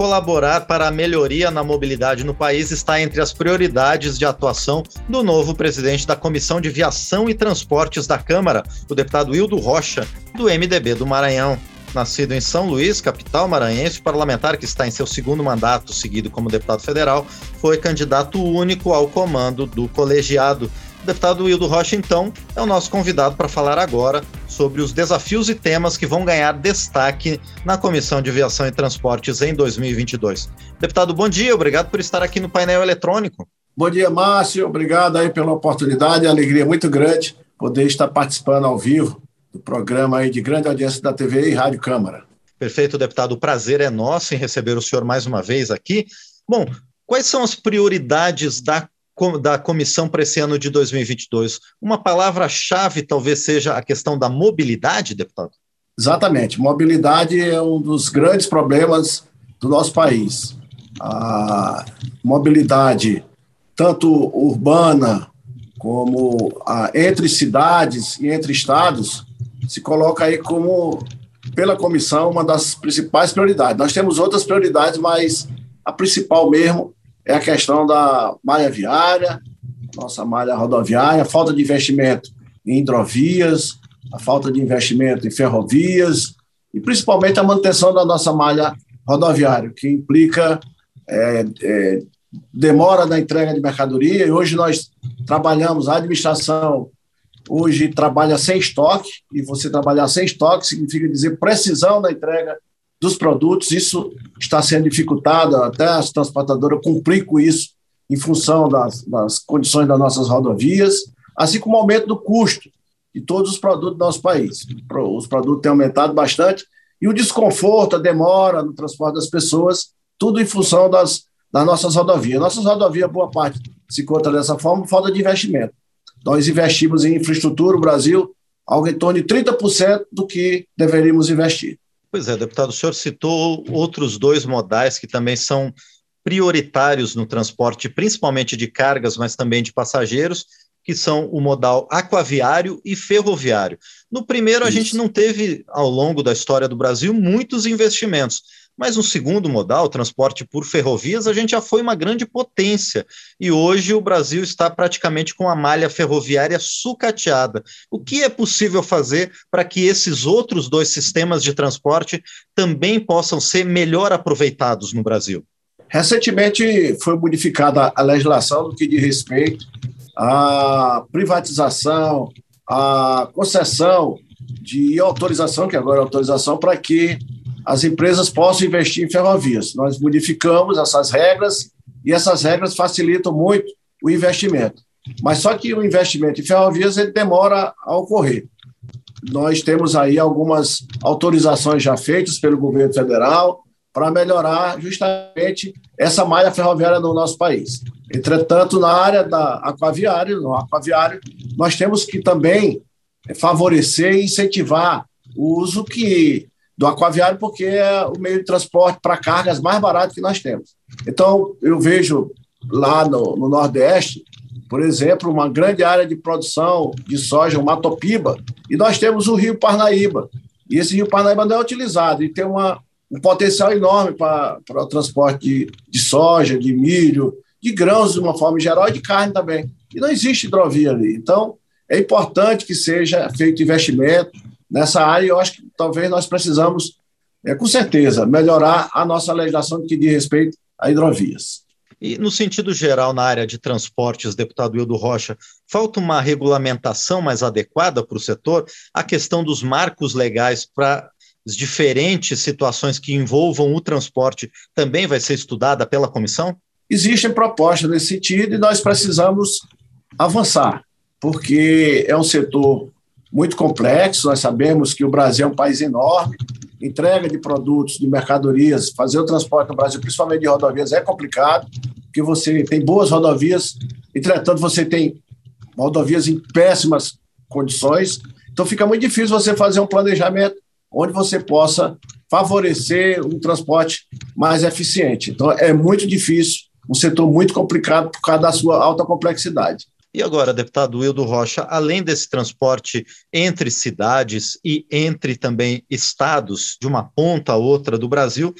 colaborar para a melhoria na mobilidade no país está entre as prioridades de atuação do novo presidente da Comissão de Viação e Transportes da Câmara, o deputado Hildo Rocha, do MDB do Maranhão. Nascido em São Luís, capital maranhense, o parlamentar que está em seu segundo mandato seguido como deputado federal, foi candidato único ao comando do colegiado. O deputado Hildo Rocha, então, é o nosso convidado para falar agora sobre os desafios e temas que vão ganhar destaque na Comissão de Viação e Transportes em 2022. Deputado, bom dia, obrigado por estar aqui no painel eletrônico. Bom dia, Márcio, obrigado aí pela oportunidade, alegria muito grande poder estar participando ao vivo do programa aí de grande audiência da TV e Rádio Câmara. Perfeito, deputado, o prazer é nosso em receber o senhor mais uma vez aqui. Bom, quais são as prioridades da comissão para esse ano de 2022? Uma palavra-chave talvez seja a questão da mobilidade, deputado? Exatamente. Mobilidade é um dos grandes problemas do nosso país. A mobilidade, tanto urbana como entre cidades e entre estados, se coloca aí como, pela comissão, uma das principais prioridades. Nós temos outras prioridades, mas a principal mesmo é a questão da malha viária, nossa malha rodoviária, a falta de investimento em hidrovias, a falta de investimento em ferrovias e principalmente a manutenção da nossa malha rodoviária, que implica demora na entrega de mercadoria. E hoje nós trabalhamos, a administração hoje trabalha sem estoque, e você trabalhar sem estoque significa dizer precisão na entrega dos produtos. Isso está sendo dificultado, até as transportadoras cumprir com isso em função das condições das nossas rodovias, assim como o aumento do custo de todos os produtos do nosso país. Os produtos têm aumentado bastante e o desconforto, a demora no transporte das pessoas, tudo em função das nossas rodovias. Nossas rodovias, boa parte se encontra dessa forma, falta de investimento. Nós investimos em infraestrutura, o Brasil, algo em torno de 30% do que deveríamos investir. Pois é, deputado, o senhor citou outros dois modais que também são prioritários no transporte, principalmente de cargas, mas também de passageiros, que são o modal aquaviário e ferroviário. No primeiro, a gente não teve, ao longo da história do Brasil, muitos investimentos, mas no segundo modal, o transporte por ferrovias, a gente já foi uma grande potência, e hoje o Brasil está praticamente com a malha ferroviária sucateada. O que é possível fazer para que esses outros dois sistemas de transporte também possam ser melhor aproveitados no Brasil? Recentemente foi modificada a legislação no que diz respeito à privatização, à concessão de autorização, que agora é autorização, para que as empresas possam investir em ferrovias. Nós modificamos essas regras e essas regras facilitam muito o investimento. Mas só que o investimento em ferrovias ele demora a ocorrer. Nós temos aí algumas autorizações já feitas pelo governo federal para melhorar justamente essa malha ferroviária no nosso país. Entretanto, na área no aquaviário, nós temos que também favorecer e incentivar o uso do aquaviário, porque é o meio de transporte para cargas mais barato que nós temos. Então, eu vejo lá no Nordeste, por exemplo, uma grande área de produção de soja, o Matopiba, e nós temos o Rio Parnaíba. E esse Rio Parnaíba não é utilizado, e tem um potencial enorme para o transporte de soja, de milho, de grãos de uma forma geral e de carne também. E não existe hidrovia ali. Então, é importante que seja feito investimento nessa área, e eu acho que talvez nós precisamos, com certeza, melhorar a nossa legislação que diz respeito a hidrovias. E no sentido geral, na área de transportes, deputado Hildo Rocha, falta uma regulamentação mais adequada para o setor? A questão dos marcos legais para as diferentes situações que envolvam o transporte também vai ser estudada pela comissão? Existem propostas nesse sentido e nós precisamos avançar, porque é um setor muito complexo. Nós sabemos que o Brasil é um país enorme, entrega de produtos, de mercadorias, fazer o transporte no Brasil, principalmente de rodovias, é complicado, porque você tem boas rodovias, entretanto você tem rodovias em péssimas condições, então fica muito difícil você fazer um planejamento onde você possa favorecer um transporte mais eficiente. Então é muito difícil, um setor muito complicado por causa da sua alta complexidade. E agora, deputado Hildo Rocha, além desse transporte entre cidades e entre também estados, de uma ponta a outra do Brasil,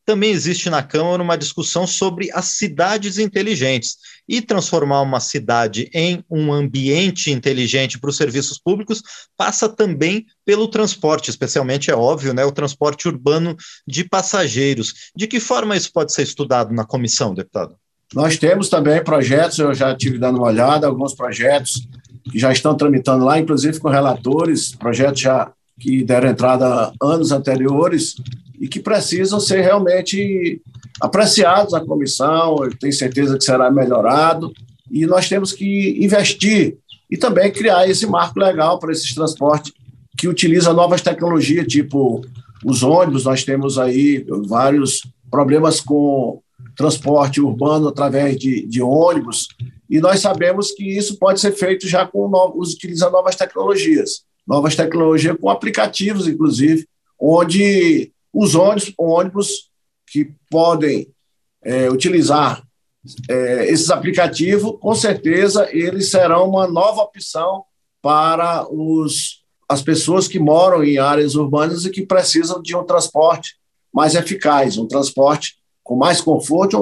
também existe na Câmara uma discussão sobre as cidades inteligentes, e transformar uma cidade em um ambiente inteligente para os serviços públicos passa também pelo transporte, especialmente, é óbvio, né, o transporte urbano de passageiros. De que forma isso pode ser estudado na comissão, deputado? Nós temos também projetos, eu já estive dando uma olhada, alguns projetos que já estão tramitando lá, inclusive com relatores, projetos já que deram entrada anos anteriores e que precisam ser realmente apreciados na comissão. Eu tenho certeza que será melhorado, e nós temos que investir e também criar esse marco legal para esses transportes que utilizam novas tecnologias, tipo os ônibus. Nós temos aí vários problemas com transporte urbano através de ônibus, e nós sabemos que isso pode ser feito já utilizando novas tecnologias com aplicativos, inclusive, onde os ônibus que podem utilizar esses aplicativos, com certeza eles serão uma nova opção para as pessoas que moram em áreas urbanas e que precisam de um transporte mais eficaz, um transporte com mais conforto,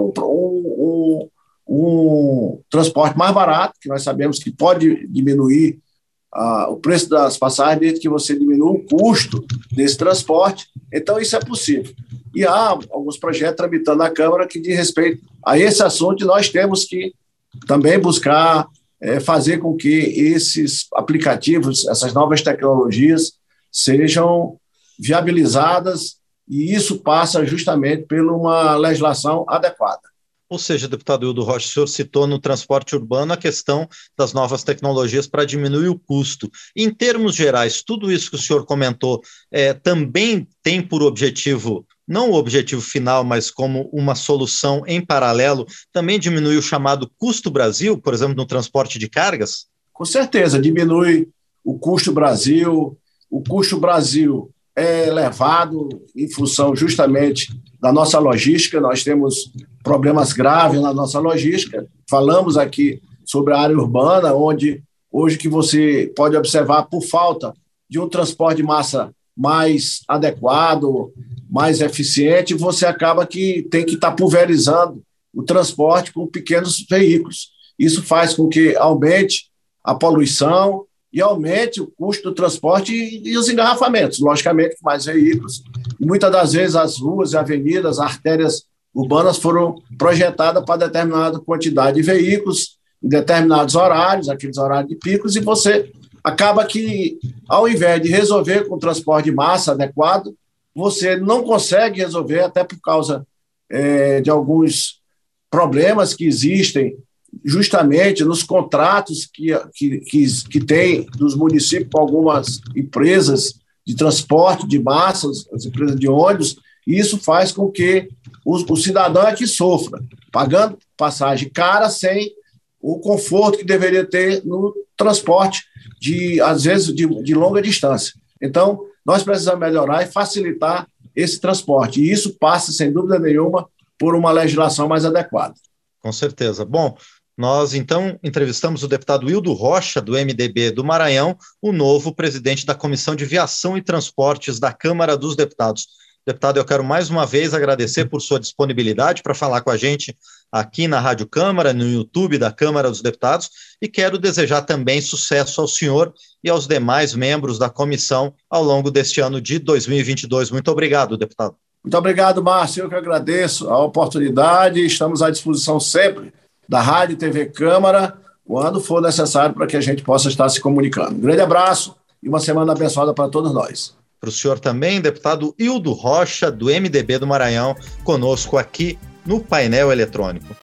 um transporte mais barato, que nós sabemos que pode diminuir o preço das passagens, desde que você diminua o custo desse transporte. Então, isso é possível. E há alguns projetos tramitando na Câmara que diz respeito a esse assunto, e nós temos que também buscar fazer com que esses aplicativos, essas novas tecnologias, sejam viabilizadas, e isso passa justamente por uma legislação adequada. Ou seja, deputado Hildo Rocha, o senhor citou no transporte urbano a questão das novas tecnologias para diminuir o custo. Em termos gerais, tudo isso que o senhor comentou também tem por objetivo, não o objetivo final, mas como uma solução em paralelo, também diminuir o chamado custo Brasil, por exemplo, no transporte de cargas? Com certeza, diminui o custo Brasil. O custo Brasil é elevado em função justamente da nossa logística. Nós temos problemas graves na nossa logística. Falamos aqui sobre a área urbana, onde hoje que você pode observar, por falta de um transporte de massa mais adequado, mais eficiente, você acaba que tem que estar pulverizando o transporte com pequenos veículos. Isso faz com que aumente a poluição e aumente o custo do transporte e os engarrafamentos. Logicamente, com mais veículos. E muitas das vezes as ruas e avenidas, artérias urbanas foram projetadas para determinada quantidade de veículos, em determinados horários, aqueles horários de picos, e você acaba que, ao invés de resolver com o transporte de massa adequado, você não consegue resolver, até por causa de alguns problemas que existem justamente nos contratos que tem dos municípios com algumas empresas de transporte de massas, as empresas de ônibus, e isso faz com que o cidadão é que sofra, pagando passagem cara sem o conforto que deveria ter no transporte, às vezes, de longa distância. Então, nós precisamos melhorar e facilitar esse transporte, e isso passa, sem dúvida nenhuma, por uma legislação mais adequada. Com certeza. Bom, nós, então, entrevistamos o deputado Hildo Rocha, do MDB do Maranhão, o novo presidente da Comissão de Viação e Transportes da Câmara dos Deputados. Deputado, eu quero mais uma vez agradecer por sua disponibilidade para falar com a gente aqui na Rádio Câmara, no YouTube da Câmara dos Deputados, e quero desejar também sucesso ao senhor e aos demais membros da comissão ao longo deste ano de 2022. Muito obrigado, deputado. Muito obrigado, Márcio. Eu que agradeço a oportunidade. Estamos à disposição sempre da Rádio e TV Câmara, quando for necessário, para que a gente possa estar se comunicando. Um grande abraço e uma semana abençoada para todos nós. Para o senhor também, deputado Hildo Rocha, do MDB do Maranhão, conosco aqui no painel eletrônico.